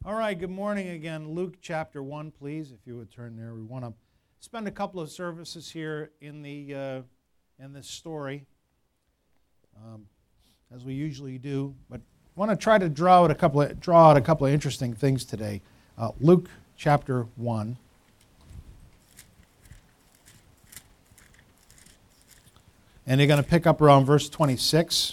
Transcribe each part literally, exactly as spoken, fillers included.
All right, good morning again. Luke chapter one, please, if you would turn there. We want to spend a couple of services here in the uh, in this story, um, as we usually do. But I want to try to draw out a couple of draw out a couple of interesting things today. Uh, Luke chapter one. And you're going to pick up around verse twenty-six.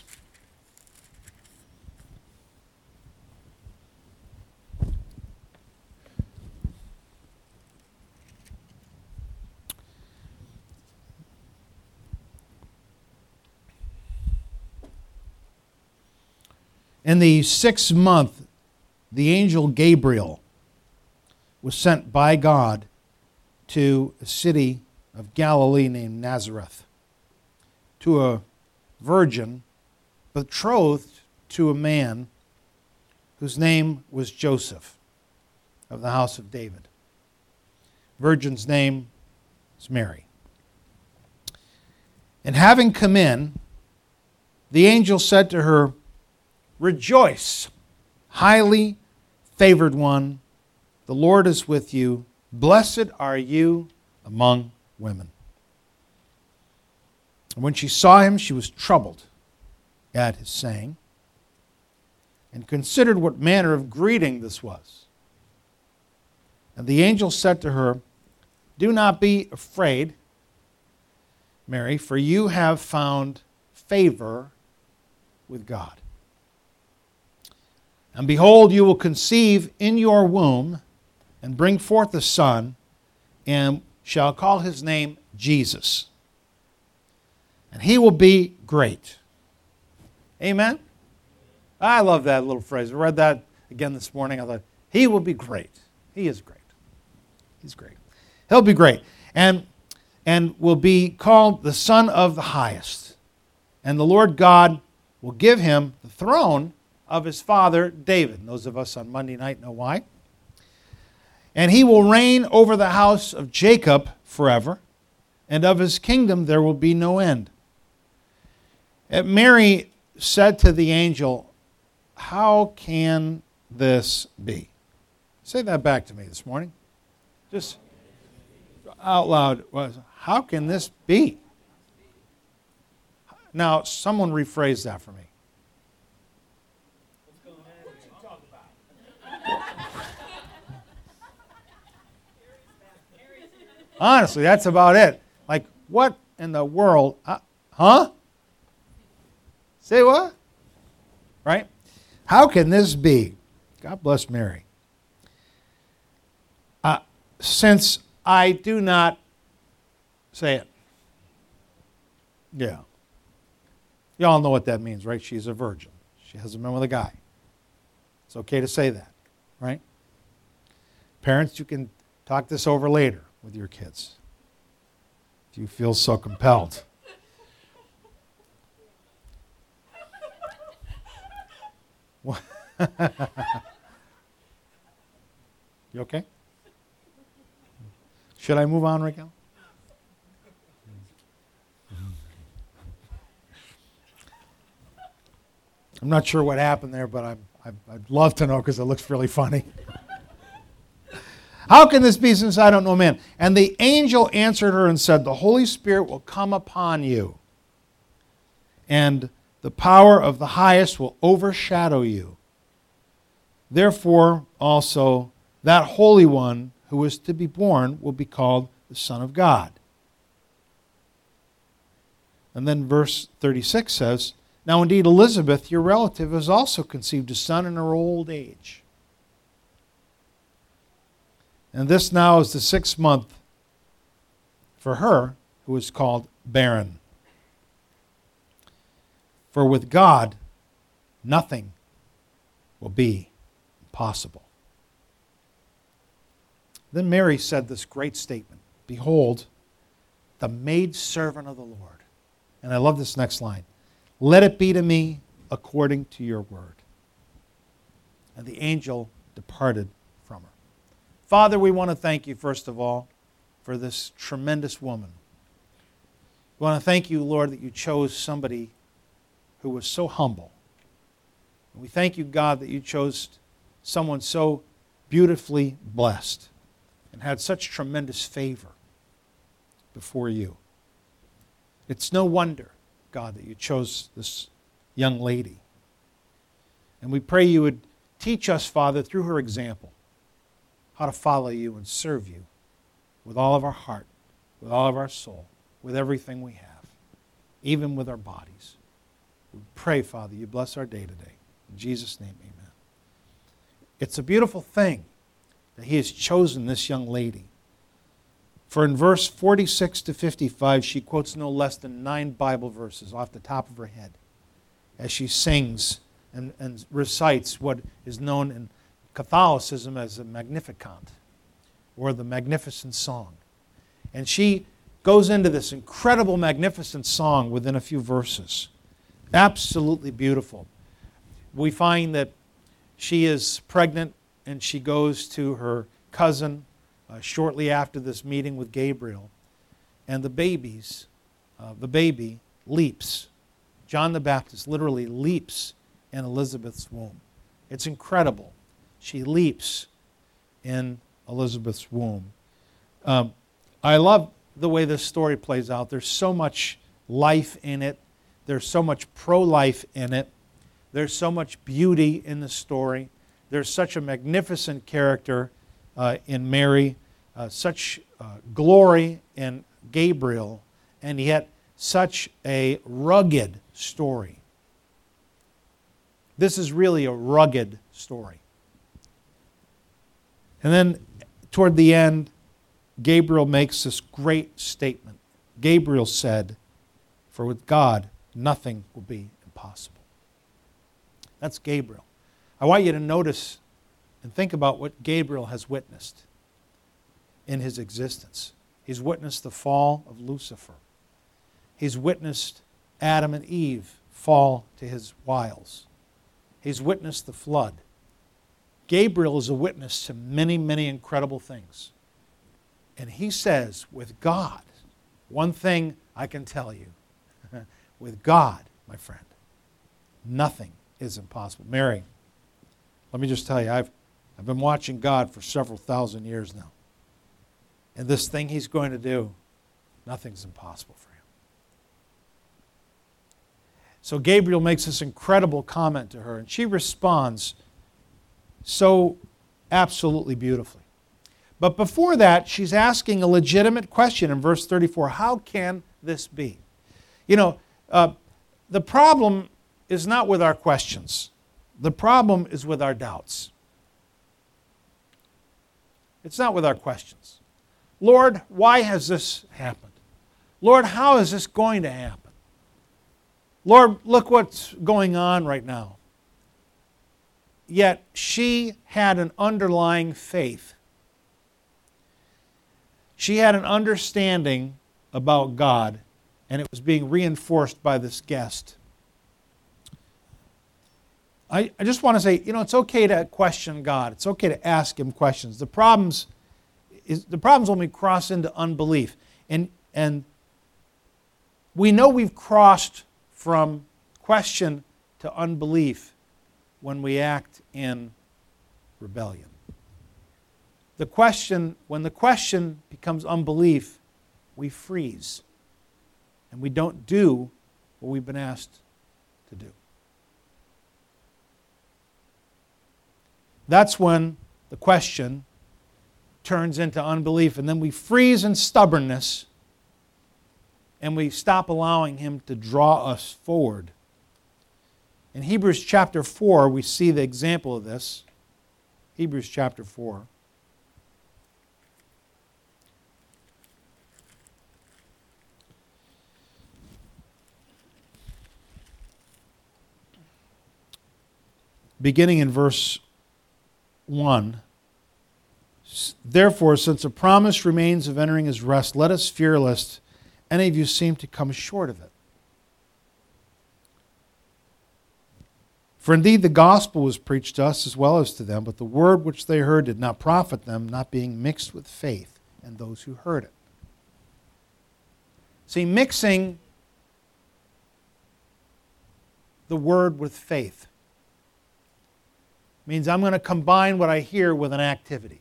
In the sixth month, the angel Gabriel was sent by God to a city of Galilee named Nazareth, to a virgin betrothed to a man whose name was Joseph, of the house of David. Virgin's name is Mary. And having come in, the angel said to her, "Rejoice, highly favored one, the Lord is with you. Blessed are you among women." And when she saw him, she was troubled at his saying, and considered what manner of greeting this was. And the angel said to her, "Do not be afraid, Mary, for you have found favor with God. And behold, you will conceive in your womb and bring forth a son, and shall call his name Jesus. And he will be great." Amen? I love that little phrase. I read that again this morning. I thought, he will be great. He is great. He's great. He'll be great. And, and will be called the Son of the Highest. And the Lord God will give him the throne of his father David. And those of us on Monday night know why. "And he will reign over the house of Jacob forever, and of his kingdom there will be no end." And Mary said to the angel, "How can this be?" Say that back to me this morning. Just out loud. How can this be? Now, someone rephrase that for me. Honestly, that's about it. Like, what in the world? Uh, huh? Say what? Right? How can this be? God bless Mary. Uh, since I do not say it. Yeah. You all know what that means, right? She's a virgin. She hasn't been with a guy. It's okay to say that, right? Parents, you can talk this over later with your kids, if you feel so compelled. You okay? Should I move on, Raquel? I'm not sure what happened there, but I'm, I'd love to know because it looks really funny. "How can this be, since I don't know man?" And the angel answered her and said, "The Holy Spirit will come upon you, and the power of the Highest will overshadow you. Therefore, also, that Holy One who is to be born will be called the Son of God." And then verse thirty-six says, "Now indeed Elizabeth, your relative, has also conceived a son in her old age. And this now is the sixth month for her who is called barren. For with God, nothing will be impossible." Then Mary said this great statement, "Behold, the maidservant of the Lord." And I love this next line. "Let it be to me according to your word." And the angel departed from her. Father, we want to thank you, first of all, for this tremendous woman. We want to thank you, Lord, that you chose somebody who was so humble. And we thank you, God, that you chose someone so beautifully blessed and had such tremendous favor before you. It's no wonder, God, that you chose this young lady. And we pray you would teach us, Father, through her example, how to follow you and serve you with all of our heart, with all of our soul, with everything we have, even with our bodies. We pray, Father, you bless our day today. In Jesus' name, amen. It's a beautiful thing that he has chosen this young lady. For in verse forty-six to fifty-five, she quotes no less than nine Bible verses off the top of her head as she sings and, and recites what is known in Catholicism as a Magnificat, or the Magnificent Song. And she goes into this incredible, magnificent song within a few verses. Absolutely beautiful. We find that she is pregnant and she goes to her cousin uh, shortly after this meeting with Gabriel. And the babies, uh, the baby leaps. John the Baptist literally leaps in Elizabeth's womb. It's incredible. She leaps in Elizabeth's womb. Um, I love the way this story plays out. There's so much life in it. There's so much pro-life in it. There's so much beauty in the story. There's such a magnificent character uh, in Mary, uh, such uh, glory in Gabriel, and yet such a rugged story. This is really a rugged story. And then toward the end, Gabriel makes this great statement. Gabriel said, "For with God, nothing will be impossible." That's Gabriel. I want you to notice and think about what Gabriel has witnessed in his existence. He's witnessed the fall of Lucifer. He's witnessed Adam and Eve fall to his wiles. He's witnessed the flood. Gabriel is a witness to many, many incredible things. And he says, with God, one thing I can tell you, with God, my friend, nothing is impossible. Mary, let me just tell you, I've, I've been watching God for several thousand years now. And this thing he's going to do, nothing's impossible for him. So Gabriel makes this incredible comment to her, and she responds so absolutely beautifully. But before that, she's asking a legitimate question in verse thirty-four. How can this be? You know, uh, the problem is not with our questions. The problem is with our doubts. It's not with our questions. Lord, why has this happened? Lord, how is this going to happen? Lord, look what's going on right now. Yet she had an underlying faith. She had an understanding about God, and it was being reinforced by this guest. I, I just want to say, you know, it's okay to question God. It's okay to ask Him questions. The problems is the problems when we cross into unbelief. And, and we know we've crossed from question to unbelief when we act in rebellion. The question, when the question becomes unbelief, we freeze and we don't do what we've been asked to do. That's when the question turns into unbelief, and then we freeze in stubbornness and we stop allowing Him to draw us forward. In Hebrews chapter four, we see the example of this. Hebrews chapter four. Beginning in verse one. Therefore, since a promise remains of entering His rest, let us fear lest any of you seem to come short of it. For indeed the gospel was preached to us as well as to them, but the word which they heard did not profit them, not being mixed with faith in those who heard it. See, mixing the word with faith. means I'm going to combine what I hear with an activity.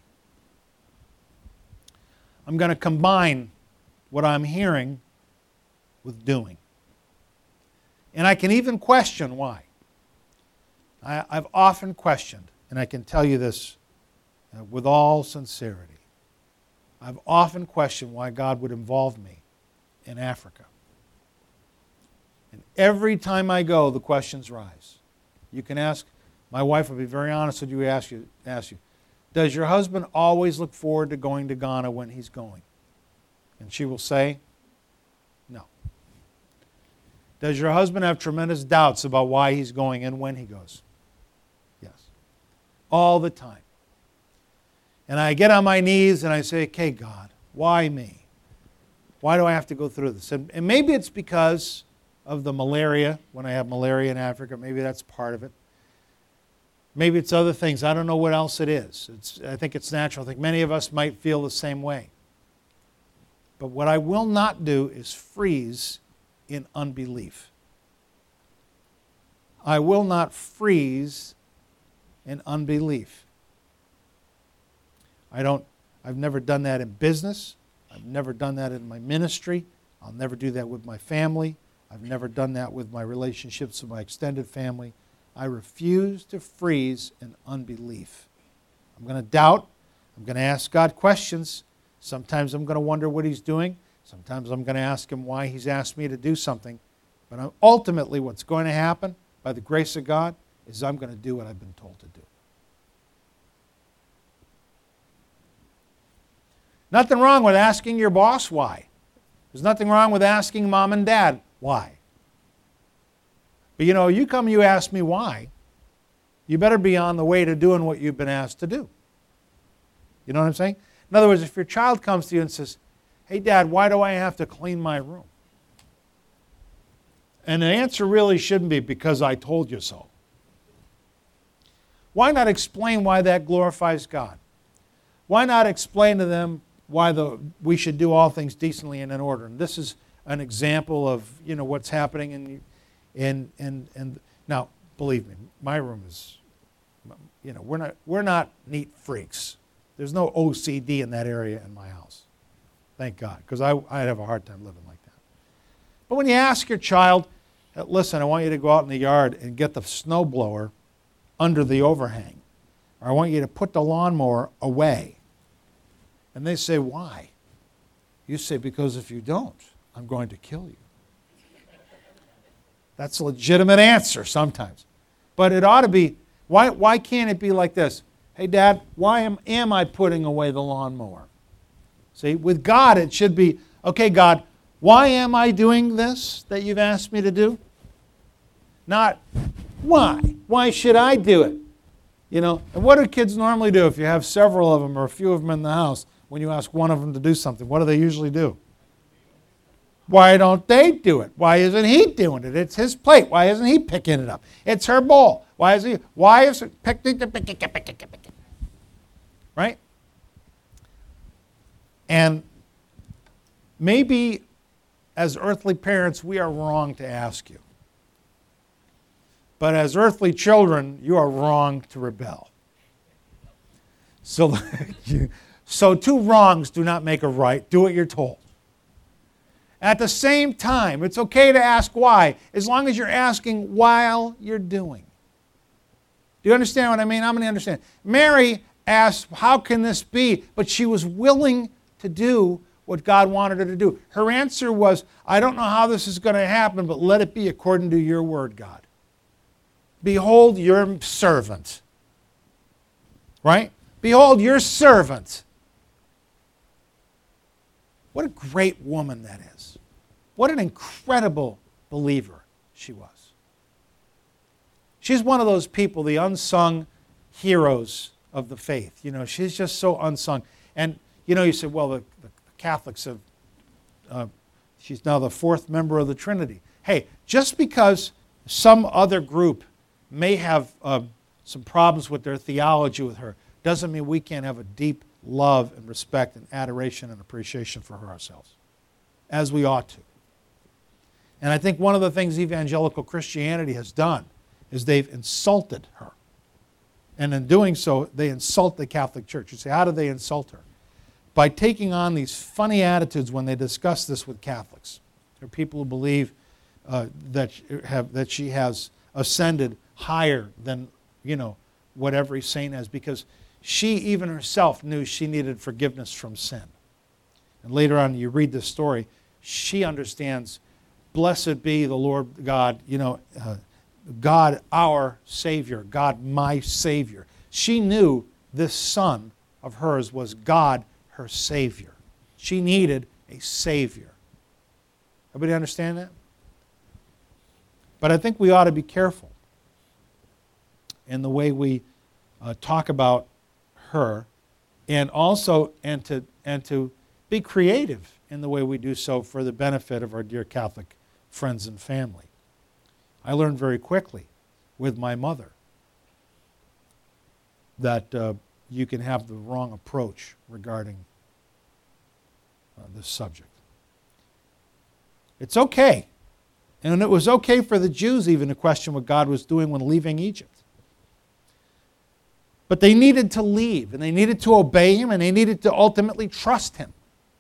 I'm going to combine what I'm hearing with doing. And I can even question why. I, I've often questioned, and I can tell you this uh, with all sincerity. I've often questioned why God would involve me in Africa. And every time I go, the questions rise. You can ask, my wife will be very honest with you, ask you, ask you, does your husband always look forward to going to Ghana when he's going? And she will say, no. Does your husband have tremendous doubts about why he's going and when he goes? Yes. All the time. And I get on my knees and I say, okay, God, why me? Why do I have to go through this? And, and maybe it's because of the malaria, when I have malaria in Africa. Maybe that's part of it. Maybe it's other things. I don't know what else it is. It's, I think it's natural. I think many of us might feel the same way. But what I will not do is freeze in unbelief. I will not freeze in unbelief. I don't, I've never done that in business. I've never done that in my ministry. I'll never do that with my family. I've never done that with my relationships with my extended family. I refuse to freeze in unbelief. I'm going to doubt. I'm going to ask God questions. Sometimes I'm going to wonder what He's doing. Sometimes I'm going to ask Him why He's asked me to do something. But ultimately what's going to happen, by the grace of God, is I'm going to do what I've been told to do. Nothing wrong with asking your boss why. There's nothing wrong with asking mom and dad why. But you know, you come, you ask me why, you better be on the way to doing what you've been asked to do. You know what I'm saying? In other words, if your child comes to you and says, hey, Dad, why do I have to clean my room? And the answer really shouldn't be because I told you so. Why not explain why that glorifies God? Why not explain to them why the, we should do all things decently and in order? And this is an example of, you know, what's happening in, in, in, in now, believe me, my room is, you know, we're not, we're not neat freaks. There's no O C D in that area in my house. Thank God, because I, I'd have a hard time living like that. But when you ask your child, listen, I want you to go out in the yard and get the snowblower under the overhang, or I want you to put the lawnmower away. And they say, why? You say, because if you don't, I'm going to kill you. That's a legitimate answer sometimes. But it ought to be, why, why can't it be like this? Hey, Dad, why am, am I putting away the lawnmower? See, with God it should be, okay, God, why am I doing this that you've asked me to do? Not, why? Why should I do it? You know, and what do kids normally do if you have several of them or a few of them in the house? When you ask one of them to do something, what do they usually do? Why don't they do it? Why isn't he doing it? It's his plate. Why isn't he picking it up? It's her bowl. Why is he? Why is it picking it? Pick it, pick it, pick it. Right? And maybe as earthly parents, we are wrong to ask you. But as earthly children, you are wrong to rebel. So, so two wrongs do not make a right. Do what you're told. At the same time, it's okay to ask why, as long as you're asking while you're doing. Do you understand what I mean? How many understand? Mary asked, how can this be? But she was willing to do what God wanted her to do. Her answer was, I don't know how this is going to happen, but let it be according to your word, God. Behold your servant. Right? Behold your servant. What a great woman that is. What an incredible believer she was. She's one of those people, the unsung heroes of the faith. You know, she's just so unsung. And, you know, you say, well, the, the Catholics have, uh, she's now the fourth member of the Trinity. Hey, just because some other group may have uh, some problems with their theology with her, doesn't mean we can't have a deep love and respect and adoration and appreciation for her ourselves, as we ought to. And I think one of the things evangelical Christianity has done is they've insulted her. And in doing so, they insult the Catholic Church. You say, how do they insult her? By taking on these funny attitudes when they discuss this with Catholics. There are people who believe uh, that, have, that she has ascended higher than, you know, what every saint has, because she even herself knew she needed forgiveness from sin. And later on, you read this story, she understands, blessed be the Lord God, you know, uh, God our Savior, God my Savior. She knew this son of hers was God her Savior. She needed a Savior. Everybody understand that? But I think we ought to be careful in the way we uh, talk about her, and also and to and to be creative in the way we do so for the benefit of our dear Catholic friends and family. I learned very quickly with my mother that uh, you can have the wrong approach regarding uh, this subject. It's okay. And it was okay for the Jews even to question what God was doing when leaving Egypt. But they needed to leave, and they needed to obey Him, and they needed to ultimately trust Him.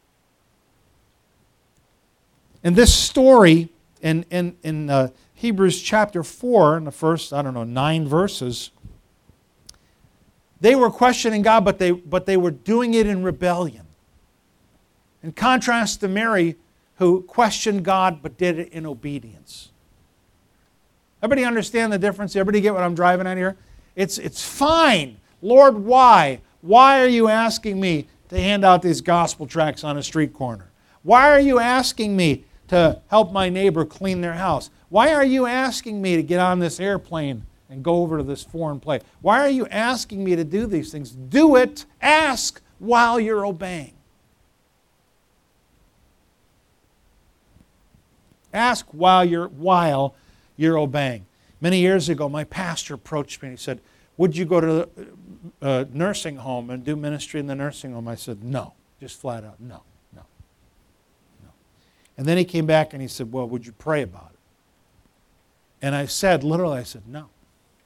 And this story in, in, in uh, Hebrews chapter four, in the first, I don't know, nine verses, they were questioning God, but they, but they were doing it in rebellion. In contrast to Mary, who questioned God but did it in obedience. Everybody understand the difference? Everybody get what I'm driving at here? It's, it's fine. Lord, why? Why are you asking me to hand out these gospel tracts on a street corner? Why are you asking me to help my neighbor clean their house? Why are you asking me to get on this airplane and go over to this foreign place? Why are you asking me to do these things? Do it. Ask while you're obeying. Ask while you're, while you're obeying. Many years ago, my pastor approached me and he said, would you go to a nursing home and do ministry in the nursing home? I said, no. Just flat out, no, no, no. And then he came back and he said, well, would you pray about it? And I said, literally, I said, no.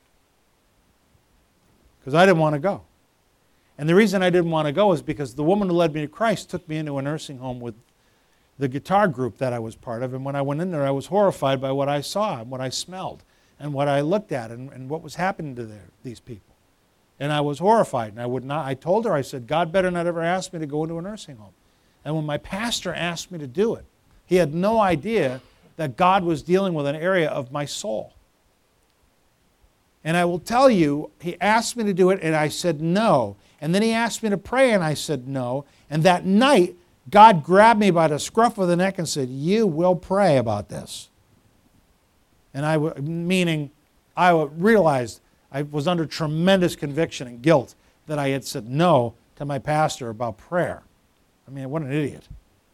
Because I didn't want to go. And the reason I didn't want to go is because the woman who led me to Christ took me into a nursing home with the guitar group that I was part of. And when I went in there, I was horrified by what I saw and what I smelled and what I looked at and, and what was happening to their, these people. And I was horrified. And I would not, I told her, I said, God better not ever ask me to go into a nursing home. And when my pastor asked me to do it, he had no idea that God was dealing with an area of my soul. And I will tell you, he asked me to do it and I said no. And then he asked me to pray and I said no. And that night, God grabbed me by the scruff of the neck and said, you will pray about this. And I, meaning, I realized I was under tremendous conviction and guilt that I had said no to my pastor about prayer. I mean, what an idiot.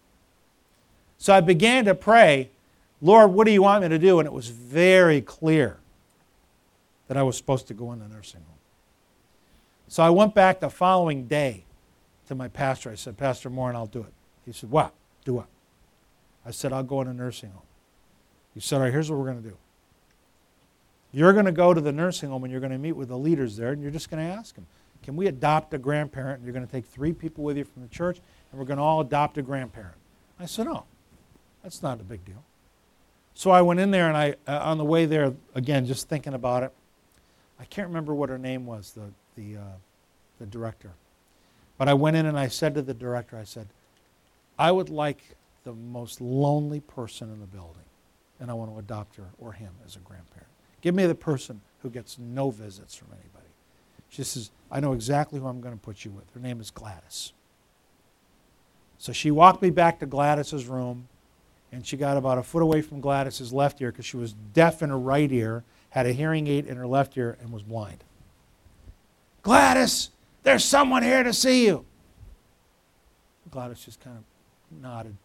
So I began to pray, Lord, what do you want me to do? And it was very clear that I was supposed to go in the nursing home. So I went back the following day to my pastor. I said, Pastor Morin, I'll do it. He said, what? Do what? I said, I'll go in a nursing home. He said, all right, here's what we're going to do. You're going to go to the nursing home and you're going to meet with the leaders there and you're just going to ask them, can we adopt a grandparent? And you're going to take three people with you from the church and we're going to all adopt a grandparent. I said, no, that's not a big deal. So I went in there and I, uh, on the way there, again, just thinking about it, I can't remember what her name was, the, the, uh, the director. But I went in and I said to the director, I said, I would like the most lonely person in the building, and I want to adopt her or him as a grandparent. Give me the person who gets no visits from anybody. She says, I know exactly who I'm going to put you with. Her name is Gladys. So she walked me back to Gladys's room, and she got about a foot away from Gladys's left ear because she was deaf in her right ear, had a hearing aid in her left ear, and was blind. Gladys, there's someone here to see you. Gladys just kind of nodded.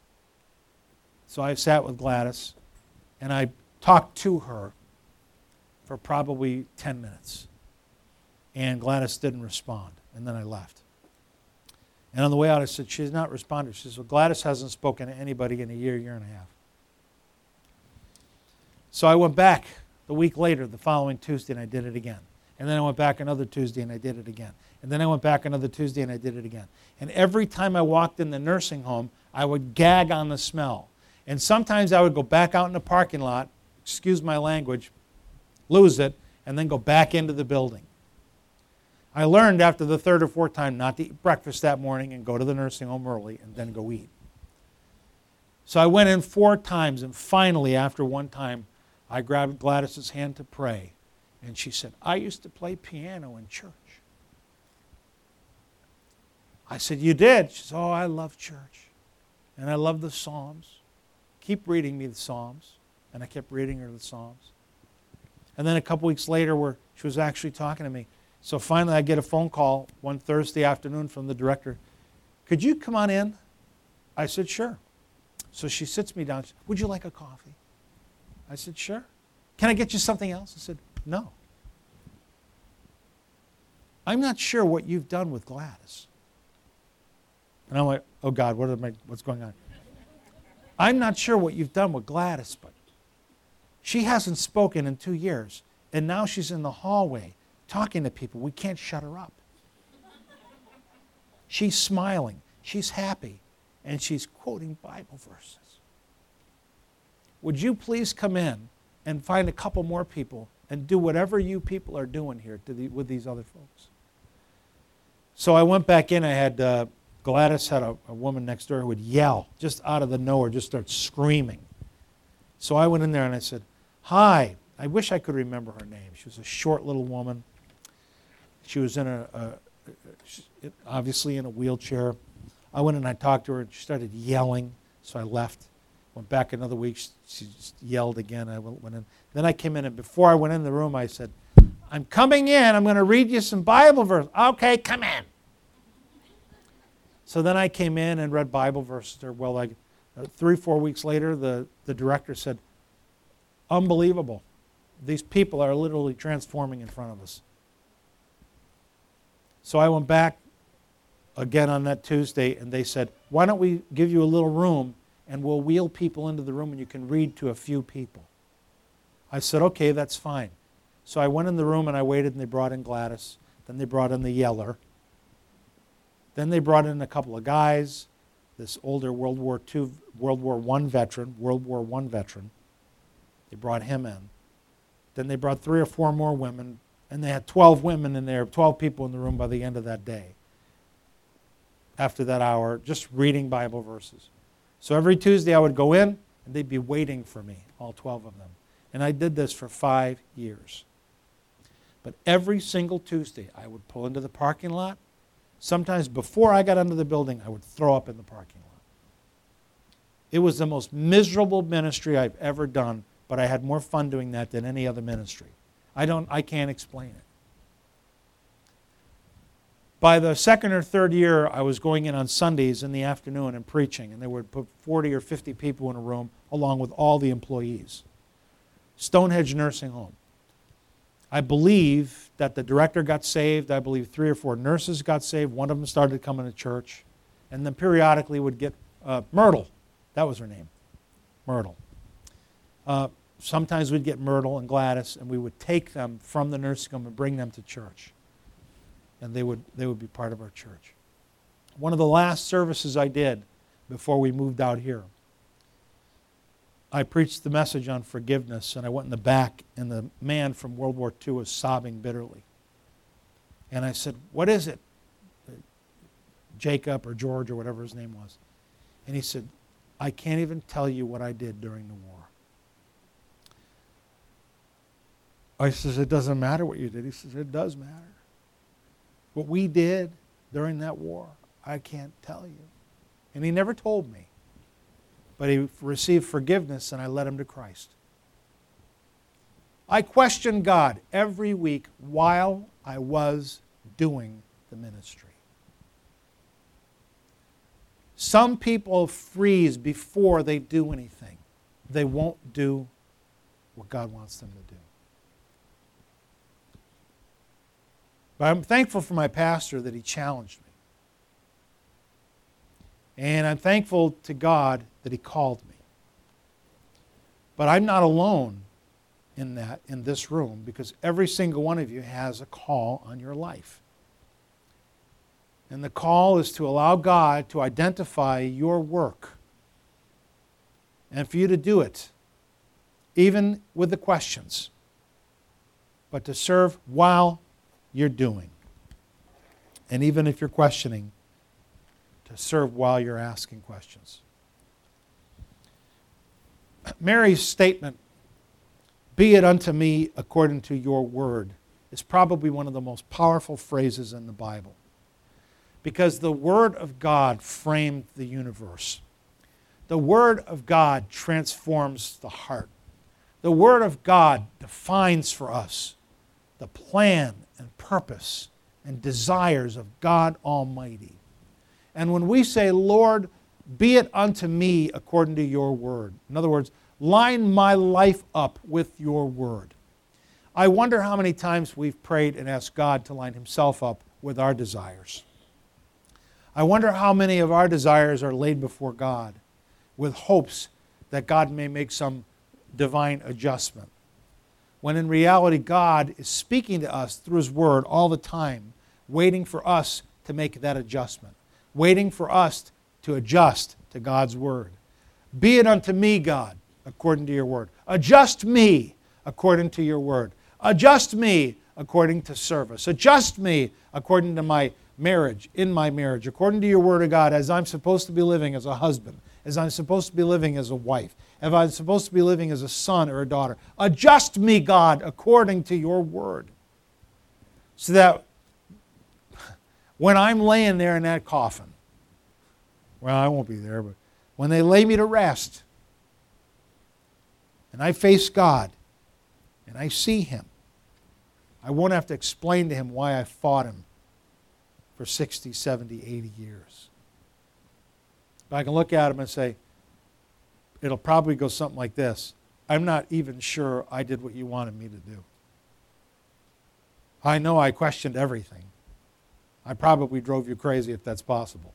So I sat with Gladys, and I talked to her for probably ten minutes. And Gladys didn't respond, and then I left. And on the way out, I said, she's not responded. She said, well, Gladys hasn't spoken to anybody in a year, year and a half. So I went back the week later, the following Tuesday, and I did it again. And then I went back another Tuesday and I did it again. And then I went back another Tuesday and I did it again. And every time I walked in the nursing home, I would gag on the smell. And sometimes I would go back out in the parking lot, excuse my language, lose it, and then go back into the building. I learned after the third or fourth time not to eat breakfast that morning and go to the nursing home early and then go eat. So I went in four times, and finally, after one time, I grabbed Gladys's hand to pray. And she said, I used to play piano in church. I said, you did? She said, oh, I love church. And I love the Psalms. Keep reading me the Psalms. And I kept reading her the Psalms. And then a couple weeks later, where she was actually talking to me. So finally, I get a phone call one Thursday afternoon from the director. Could you come on in? I said, sure. So she sits me down. She said, would you like a coffee? I said, sure. Can I get you something else? I said, no. I'm not sure what you've done with Gladys. And I'm like, oh God, what am I, what's going on? I'm not sure what you've done with Gladys, but she hasn't spoken in two years. And now she's in the hallway talking to people. We can't shut her up. She's smiling. She's happy. And she's quoting Bible verses. Would you please come in and find a couple more people and do whatever you people are doing here to the, with these other folks? So I went back in. I had uh, Gladys had a, a woman next door who would yell just out of the nowhere, just start screaming. So I went in there and I said, hi. I wish I could remember her name. She was a short little woman. She was in a, a, a obviously in a wheelchair. I went and I talked to her and she started yelling. So I left. Went back another week. She, she just yelled again. I went in. Then I came in, and before I went in the room, I said, I'm coming in. I'm going to read you some Bible verses. Okay, come in. So then I came in and read Bible verses. Well, like uh, three, four weeks later, the, the director said, unbelievable. These people are literally transforming in front of us. So I went back again on that Tuesday, and they said, why don't we give you a little room, and we'll wheel people into the room, and you can read to a few people. I said, okay, that's fine. So I went in the room, and I waited, and they brought in Gladys. Then they brought in the yeller. Then they brought in a couple of guys, this older World War Two, World War One veteran, World War One veteran. They brought him in. Then they brought three or four more women, and they had twelve women in there, twelve people in the room by the end of that day. After that hour, just reading Bible verses. So every Tuesday I would go in, and they'd be waiting for me, all twelve of them. And I did this for five years. But every single Tuesday, I would pull into the parking lot. Sometimes before I got into the building, I would throw up in the parking lot. It was the most miserable ministry I've ever done, but I had more fun doing that than any other ministry. I don't, I can't explain it. By the second or third year, I was going in on Sundays in the afternoon and preaching, and they would put forty or fifty people in a room along with all the employees. Stonehenge Nursing Home. I believe that the director got saved. I believe three or four nurses got saved. One of them started coming to church. And then periodically would get uh, Myrtle. That was her name. Myrtle. Uh, sometimes we'd get Myrtle and Gladys, and we would take them from the nursing home and bring them to church. And they would, they would be part of our church. One of the last services I did before we moved out here, I preached the message on forgiveness, and I went in the back, and the man from World War Two was sobbing bitterly. And I said, what is it? Jacob or George or whatever his name was. And he said, I can't even tell you what I did during the war. I says, it doesn't matter what you did. He says, it does matter. What we did during that war, I can't tell you. And he never told me. But he received forgiveness, and I led him to Christ. I questioned God every week while I was doing the ministry. Some people freeze before they do anything. They won't do what God wants them to do. But I'm thankful for my pastor that he challenged me. And I'm thankful to God that he called me. But I'm not alone in that in this room, because every single one of you has a call on your life. And the call is to allow God to identify your work and for you to do it, even with the questions, but to serve while you're doing. And even if you're questioning, to serve while you're asking questions. Mary's statement, "Be it unto me according to your word," is probably one of the most powerful phrases in the Bible. Because the Word of God framed the universe. The Word of God transforms the heart. The Word of God defines for us the plan and purpose and desires of God Almighty. And when we say, "Lord, be it unto me according to your word," in other words, line my life up with your word. I wonder how many times we've prayed and asked God to line himself up with our desires. I wonder how many of our desires are laid before God with hopes that God may make some divine adjustment, when in reality God is speaking to us through his word all the time, waiting for us to make that adjustment, waiting for us to adjust to God's word. "Be it unto me, God, according to your word." Adjust me according to your word. Adjust me according to service. Adjust me according to my marriage, in my marriage, according to your word of God, as I'm supposed to be living as a husband, as I'm supposed to be living as a wife, as I'm supposed to be living as a son or a daughter. Adjust me, God, according to your word. So that when I'm laying there in that coffin, well, I won't be there, but when they lay me to rest, and I face God, and I see him, I won't have to explain to him why I fought him for sixty, seventy, eighty years. But I can look at him and say, it'll probably go something like this: "I'm not even sure I did what you wanted me to do. I know I questioned everything. I probably drove you crazy, if that's possible.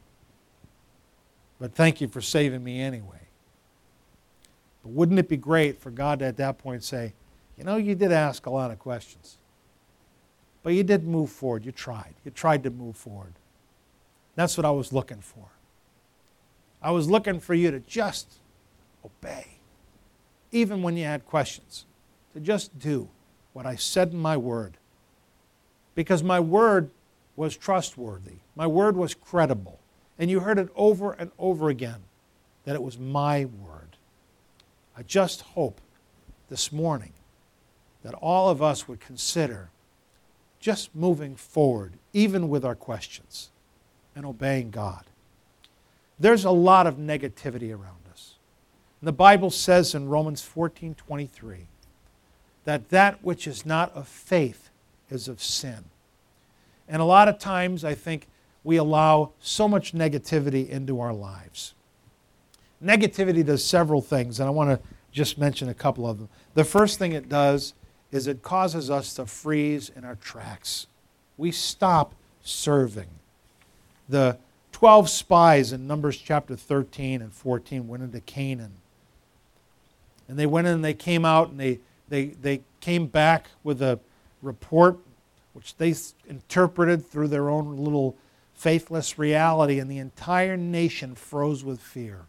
But thank you for saving me anyway." But wouldn't it be great for God to at that point say, "You know, you did ask a lot of questions, but you did move forward. You tried. You tried to move forward. That's what I was looking for. I was looking for you to just obey, even when you had questions, to just do what I said in my word. Because my word was trustworthy. My word was credible. And you heard it over and over again that it was my word." I just hope this morning that all of us would consider just moving forward, even with our questions, and obeying God. There's a lot of negativity around us. And the Bible says in Romans fourteen twenty-three that that which is not of faith is of sin. And a lot of times I think we allow so much negativity into our lives. Negativity does several things, and I want to just mention a couple of them. The first thing it does is it causes us to freeze in our tracks. We stop serving. The twelve spies in Numbers chapter thirteen and fourteen went into Canaan. And they went in and they came out and they, they, they came back with a report which they interpreted through their own little faithless reality, and the entire nation froze with fear.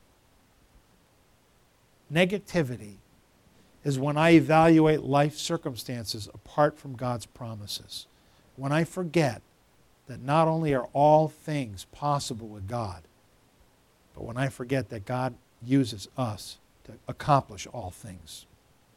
Negativity is when I evaluate life circumstances apart from God's promises. When I forget that not only are all things possible with God, but when I forget that God uses us to accomplish all things.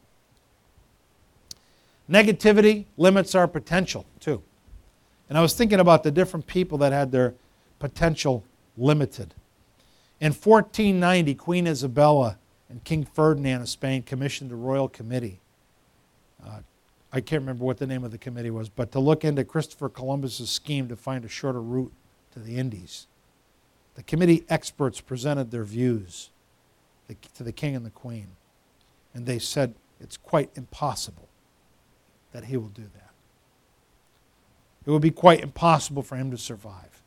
Negativity limits our potential, too. And I was thinking about the different people that had their potential limited. In fourteen ninety, Queen Isabella and King Ferdinand of Spain commissioned a royal committee. Uh, I can't remember what the name of the committee was, but to look into Christopher Columbus's scheme to find a shorter route to the Indies. The committee experts presented their views to the king and the queen, and they said it's quite impossible that he will do that. It would be quite impossible for him to survive.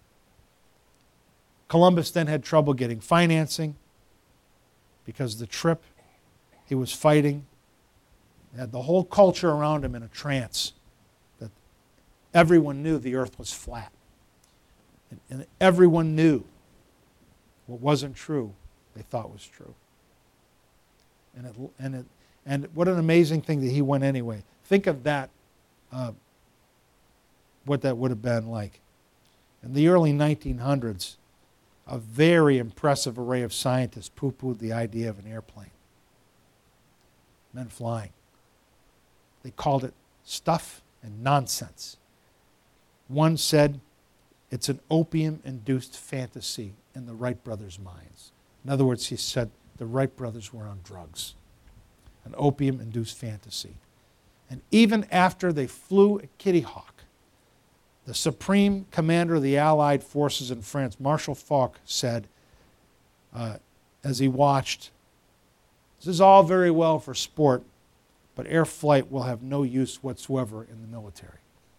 Columbus then had trouble getting financing because the trip he was fighting He had the whole culture around him in a trance that everyone knew the earth was flat. And, and everyone knew what wasn't true they thought was true. And it, and it, and what an amazing thing that he went anyway. Think of that, uh, what that would have been like. In the early nineteen hundreds, a very impressive array of scientists poo-pooed the idea of an airplane. Men flying. They called it stuff and nonsense. One said it's an opium-induced fantasy in the Wright brothers' minds. In other words, he said the Wright brothers were on drugs. An opium-induced fantasy. And even after they flew at Kitty Hawk, the supreme commander of the Allied forces in France, Marshal Foch, said, uh, as he watched, this is all very well for sport, but air flight will have no use whatsoever in the military.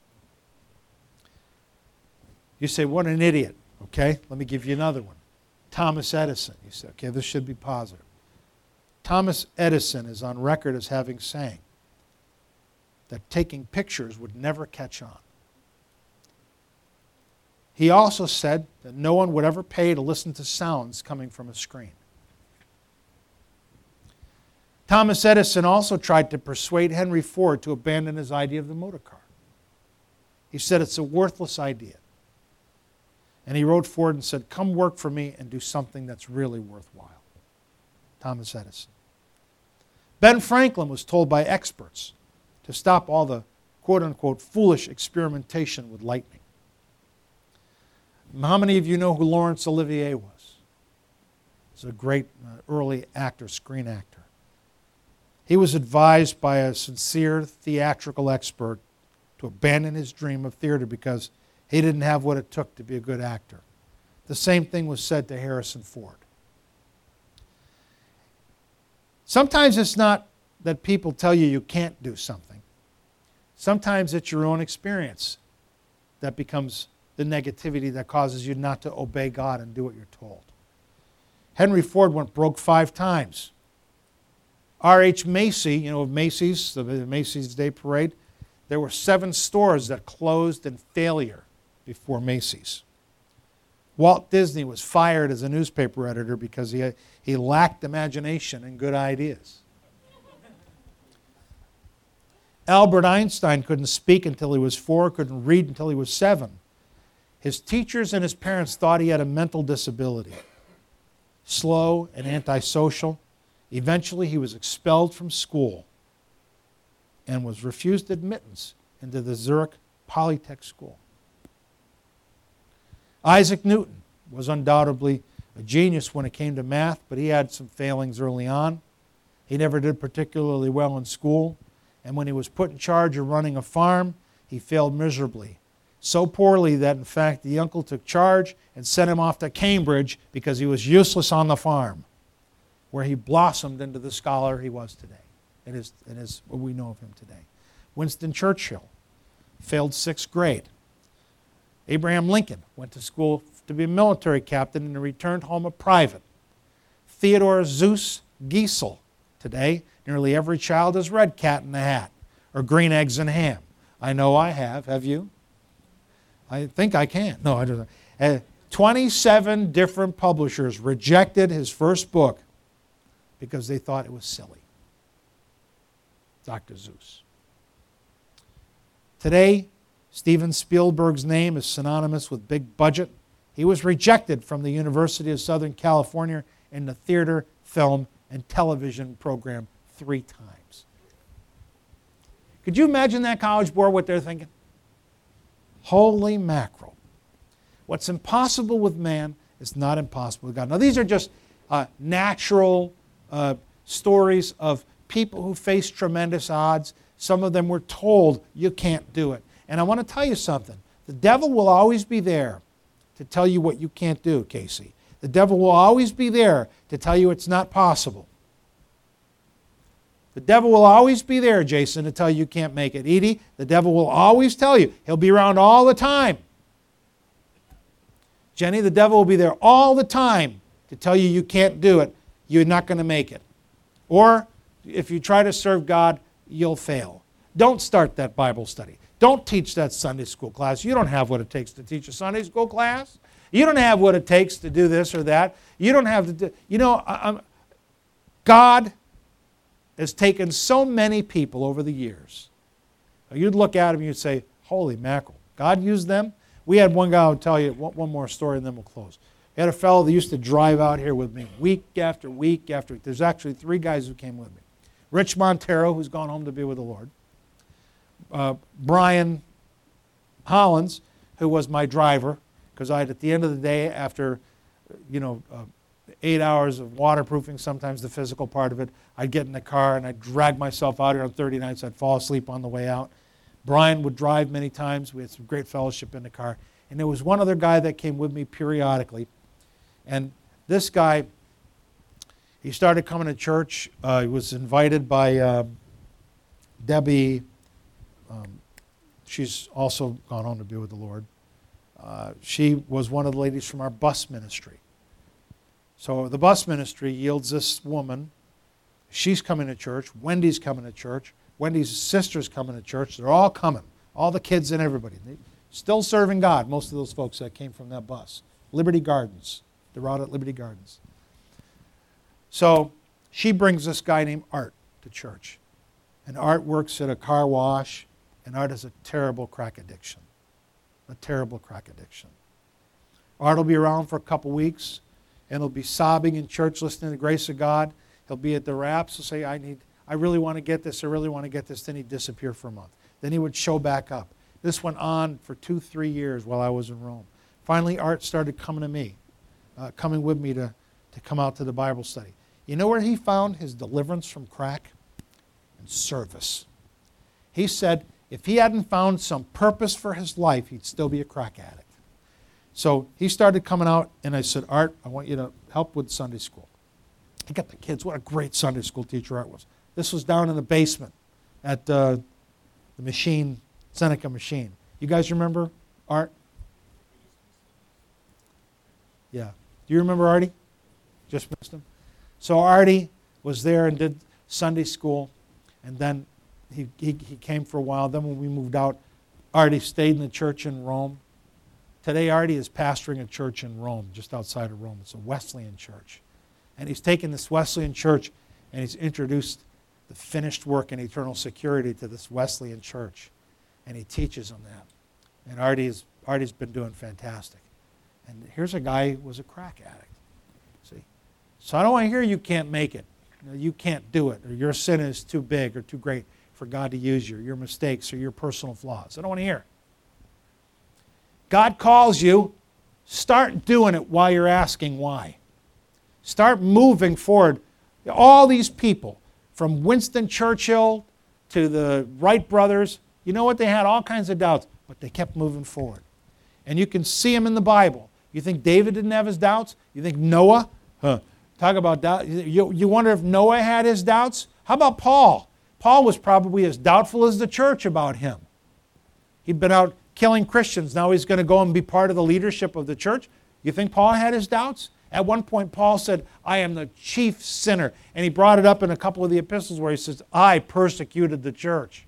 You say, what an idiot. Okay, let me give you another one. Thomas Edison. You say, okay, this should be positive. Thomas Edison is on record as having saying that taking pictures would never catch on. He also said that no one would ever pay to listen to sounds coming from a screen. Thomas Edison also tried to persuade Henry Ford to abandon his idea of the motor car. He said it's a worthless idea. And he wrote Ford and said, come work for me and do something that's really worthwhile. Thomas Edison. Ben Franklin was told by experts to stop all the quote-unquote foolish experimentation with lightning. How many of you know who Laurence Olivier was? He's a great uh, early actor, screen actor. He was advised by a sincere theatrical expert to abandon his dream of theater because he didn't have what it took to be a good actor. The same thing was said to Harrison Ford. Sometimes it's not that people tell you you can't do something. Sometimes it's your own experience that becomes the negativity that causes you not to obey God and do what you're told. Henry Ford went broke five times. R H Macy, you know, of Macy's, the Macy's Day Parade, there were seven stores that closed in failure before Macy's. Walt Disney was fired as a newspaper editor because he, had, he lacked imagination and good ideas. Albert Einstein couldn't speak until he was four, couldn't read until he was seven. His teachers and his parents thought he had a mental disability. Slow and antisocial. Eventually he was expelled from school and was refused admittance into the Zurich Polytech School. Isaac Newton was undoubtedly a genius when it came to math, but he had some failings early on. He never did particularly well in school, and when he was put in charge of running a farm, he failed miserably. So poorly that, in fact, the uncle took charge and sent him off to Cambridge because he was useless on the farm, where he blossomed into the scholar he was today. It is, it is what we know of him today. Winston Churchill failed sixth grade. Abraham Lincoln went to school to be a military captain and returned home a private. Theodore Zeus Giesel. Today, nearly every child has read Cat in the Hat or Green Eggs and Ham. I know I have. Have you? I think I can. No, I don't. Uh, twenty-seven different publishers rejected his first book because they thought it was silly. Doctor Zeus. Today, Steven Spielberg's name is synonymous with big budget. He was rejected from the University of Southern California in the theater, film, and television program three times. Could you imagine that college board, what they're thinking? Holy mackerel. What's impossible with man is not impossible with God. Now, these are just uh, natural uh, stories of people who face tremendous odds. Some of them were told, you can't do it. And I want to tell you something. The devil will always be there to tell you what you can't do, Casey. The devil will always be there to tell you it's not possible. The devil will always be there, Jason, to tell you you can't make it. Edie, the devil will always tell you. He'll be around all the time. Jenny, the devil will be there all the time to tell you you can't do it. You're not going to make it. Or if you try to serve God, you'll fail. Don't start that Bible study. Don't teach that Sunday school class. You don't have what it takes to teach a Sunday school class. You don't have what it takes to do this or that. You don't have to do, you know, I, I'm, God has taken so many people over the years. You'd look at them and you'd say, holy mackerel, God used them? We had one guy, I'll tell you one, one more story and then we'll close. We had a fellow that used to drive out here with me week after week after week. There's actually three guys who came with me. Rich Montero, who's gone home to be with the Lord. Uh, Brian Hollins, who was my driver, because I'd at the end of the day, after you know uh, eight hours of waterproofing, sometimes the physical part of it, I'd get in the car and I'd drag myself out here on thirty nights. I'd fall asleep on the way out. Brian would drive many times. We had some great fellowship in the car. And there was one other guy that came with me periodically. And this guy, he started coming to church. Uh, he was invited by uh, Debbie. Um, she's also gone home to be with the Lord. Uh, she was one of the ladies from our bus ministry. So the bus ministry yields this woman. She's coming to church. Wendy's coming to church. Wendy's sister's coming to church. They're all coming. All the kids and everybody. They still serving God, most of those folks that came from that bus. Liberty Gardens. They're out at Liberty Gardens. So she brings this guy named Art to church. And Art works at a car wash. And Art has a terrible crack addiction. A terrible crack addiction. Art will be around for a couple weeks. And he'll be sobbing in church listening to the grace of God. He'll be at the wraps. He'll say, I need, I really want to get this. I really want to get this. Then he'd disappear for a month. Then he would show back up. This went on for two, three years while I was in Rome. Finally, Art started coming to me, uh, coming with me to, to come out to the Bible study. You know where he found his deliverance from crack? In service. He said if he hadn't found some purpose for his life, he'd still be a crack addict. So he started coming out, and I said, Art, I want you to help with Sunday school. He got the kids. What a great Sunday school teacher Art was. This was down in the basement at uh, the machine, Seneca machine. You guys remember Art? Yeah. Do you remember Artie? Just missed him. So Artie was there and did Sunday school, and then he, he, he came for a while. Then when we moved out, Artie stayed in the church in Rome. Today, Artie is pastoring a church in Rome, just outside of Rome. It's a Wesleyan church. And he's taken this Wesleyan church and he's introduced the finished work and eternal security to this Wesleyan church. And he teaches them that. And Artie's, Artie's been doing fantastic. And here's a guy who was a crack addict. See? So I don't want to hear you can't make it. You know, you can't do it. Or your sin is too big or too great for God to use you. Your mistakes or your personal flaws. I don't want to hear it. God calls you, start doing it while you're asking why. Start moving forward. All these people, from Winston Churchill to the Wright brothers, you know what? They had all kinds of doubts, but they kept moving forward. And you can see them in the Bible. You think David didn't have his doubts? You think Noah? Huh. Talk about doubt. You, you wonder if Noah had his doubts? How about Paul? Paul was probably as doubtful as the church about him. He'd been out killing Christians. Now he's going to go and be part of the leadership of the church. You think Paul had his doubts? At one point, Paul said, I am the chief sinner. And he brought it up in a couple of the epistles where he says, I persecuted the church.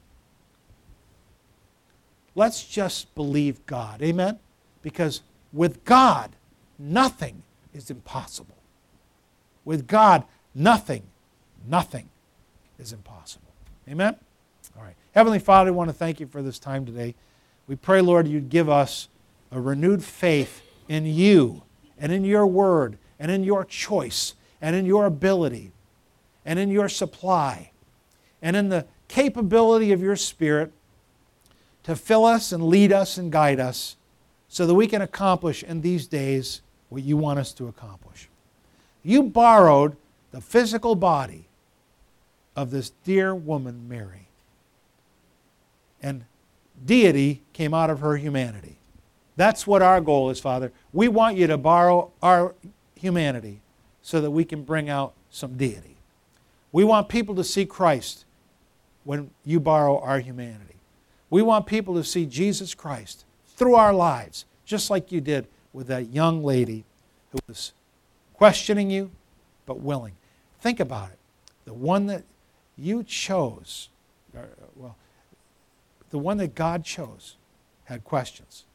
Let's just believe God. Amen? Because with God, nothing is impossible. With God, nothing, nothing is impossible. Amen? All right. Heavenly Father, I want to thank you for this time today. We pray, Lord, you'd give us a renewed faith in you and in your word and in your choice and in your ability and in your supply and in the capability of your Spirit to fill us and lead us and guide us so that we can accomplish in these days what you want us to accomplish. You borrowed the physical body of this dear woman, Mary, and deity came out of her humanity. That's what our goal is, Father. We want you to borrow our humanity so that we can bring out some deity. We want people to see Christ when you borrow our humanity. We want people to see Jesus Christ through our lives, just like you did with that young lady who was questioning you, but willing. Think about it. The one that you chose, uh, well, the one that God chose had questions.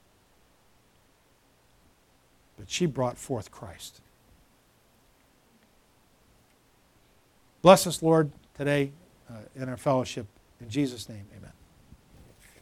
But she brought forth Christ. Bless us, Lord, today uh, in our fellowship. In Jesus' name, amen.